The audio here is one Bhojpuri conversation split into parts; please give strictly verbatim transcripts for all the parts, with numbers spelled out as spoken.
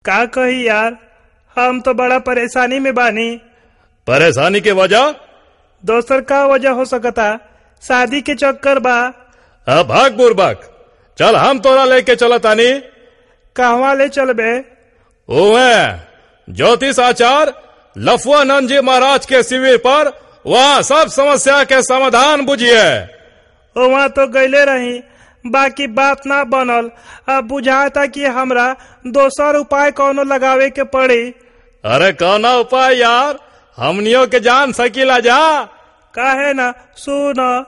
का कही यार, हम तो बड़ा परेशानी में बानी। परेशानी के वजह? दोसर का वजह हो सकता, शादी के चक्कर बा। अब भाग बुरबक, चल हम तोरा लेके चलतानी। कहवा ले चलबे? ओहे ज्योतिष आचार्य लफुआनंद जी महाराज के शिविर पर, वहाँ सब समस्या के समाधान बुझिए। वहाँ तो गईले रही, बाकी बात ना बनल। अब बुझाता कि हमरा दोसर उपाय कौनो लगावे के पड़ी। अरे कौना उपाय यार, हमनियों के जान सकीला जा। काहे ना, सुन।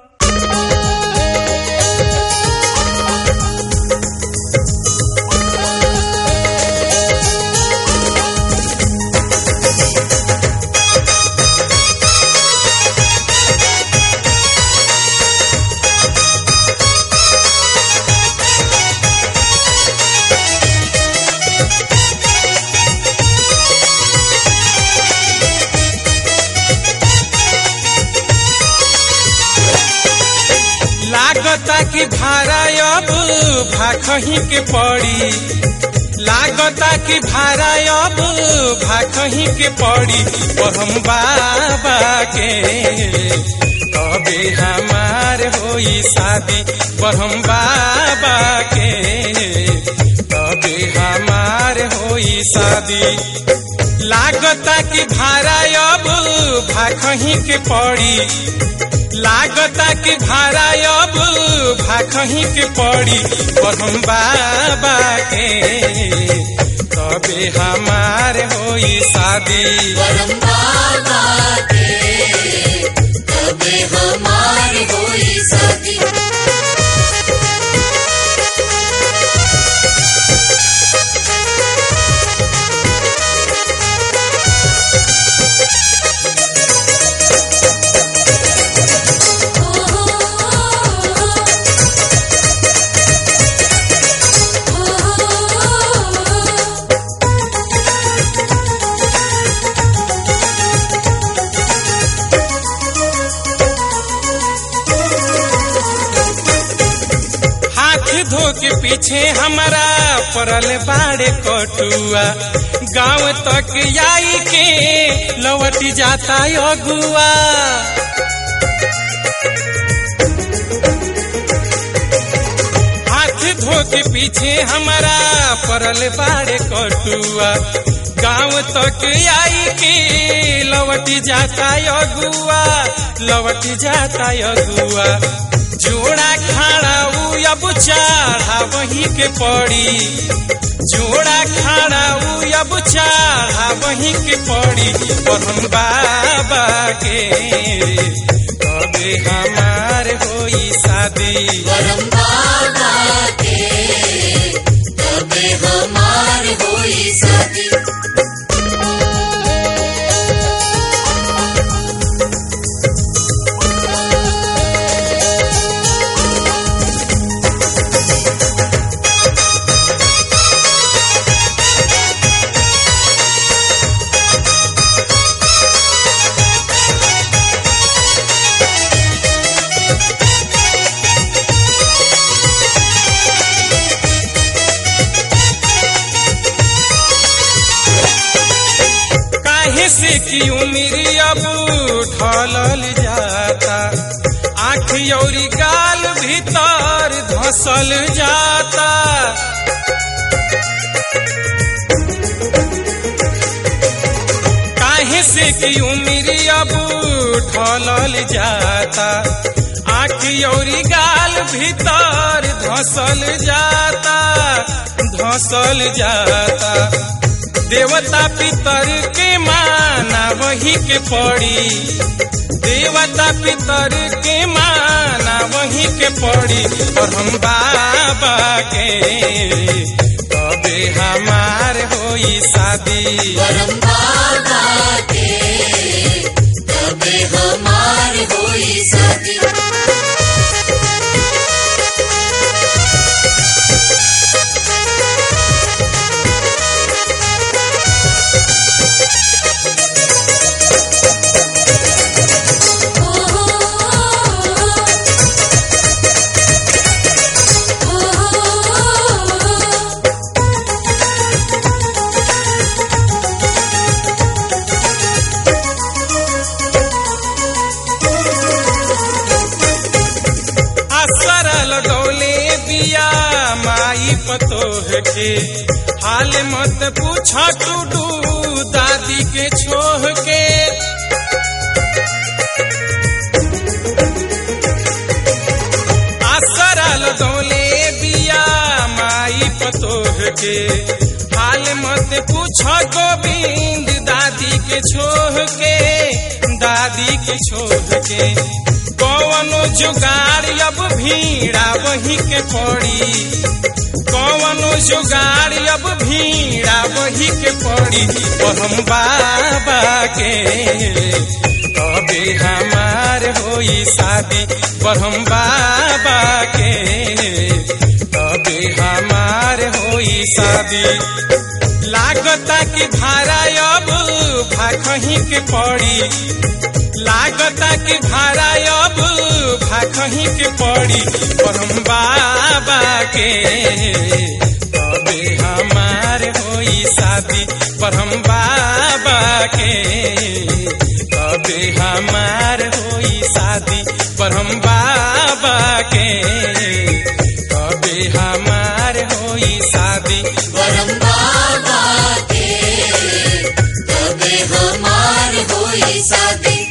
लागता कि भाड़ा अब भाखही के पड़ी, लागता कि भाड़ा अब भाखही के पड़ी। हम बाबा के तबे हमार होई शादी, हम बाबा के तबे हमार होई शादी। लागता कि भाड़ा अब भाखही के पड़ी, लागता कि भाड़ा अब भाखही के पड़ी। हम बाबा के तबे हमार होई शादी, हम बाबा के तबे हमार होई शादी। के पीछे हमारा परल बाड़े कटुआ, गांव तक आई के लौट जाता अगुआ। हाथ धो के पीछे हमारा परल बाड़े कटुआ, गांव तक आई के लौट जाता अगुआ, लौट जाता अगुआ। जोड़ा खाड़ा उ अब चाढ़ा वही के पड़ी, जोड़ा खाड़ा उ अब चाढ़ा वही के पड़ी। हम बाबा के तबे हमार होई शादी, हम बाबा के तबे हमार होई शादी। से की उम्र अब ढलल जाता, आँख औरी गाल भीतर धसल जाता। काहे से की उम्र अब ढलल जाता, आँख औरी गाल भीतर धसल जाता, धसल जाता। देवता पितर के माना वही के पड़ी, देवता पितर के माना वही के पड़ी। और हम बाबा के तबे हमार होई शादी, हम बाबा के तबे हमार होई शादी। के हाल मत पूछा टूडू दादी के छोह के आसराल दौले बिया माई पतोह के हाल मत पूछा गोविंद दादी के छोह के दादी के छोह के कौनो जुगाड़ अब भीड़ा वही के पड़ी कौनो जुगाड़ अब भीड़ा वही के पड़ी हम बाबा के कबे हमार होई शादी हम बाबा के कबे हमार होई शादी लागता कि भाड़ा अब भाखही के पड़ी लागता कि भाड़ा अब भाखही के पड़ी हम बाबा के कबे हमार होई शादी हम बाबा के कबे हमार होई शादी हम बाबा के कबे हमार होई शादी परम बाबा के कबे हमार होई शादी।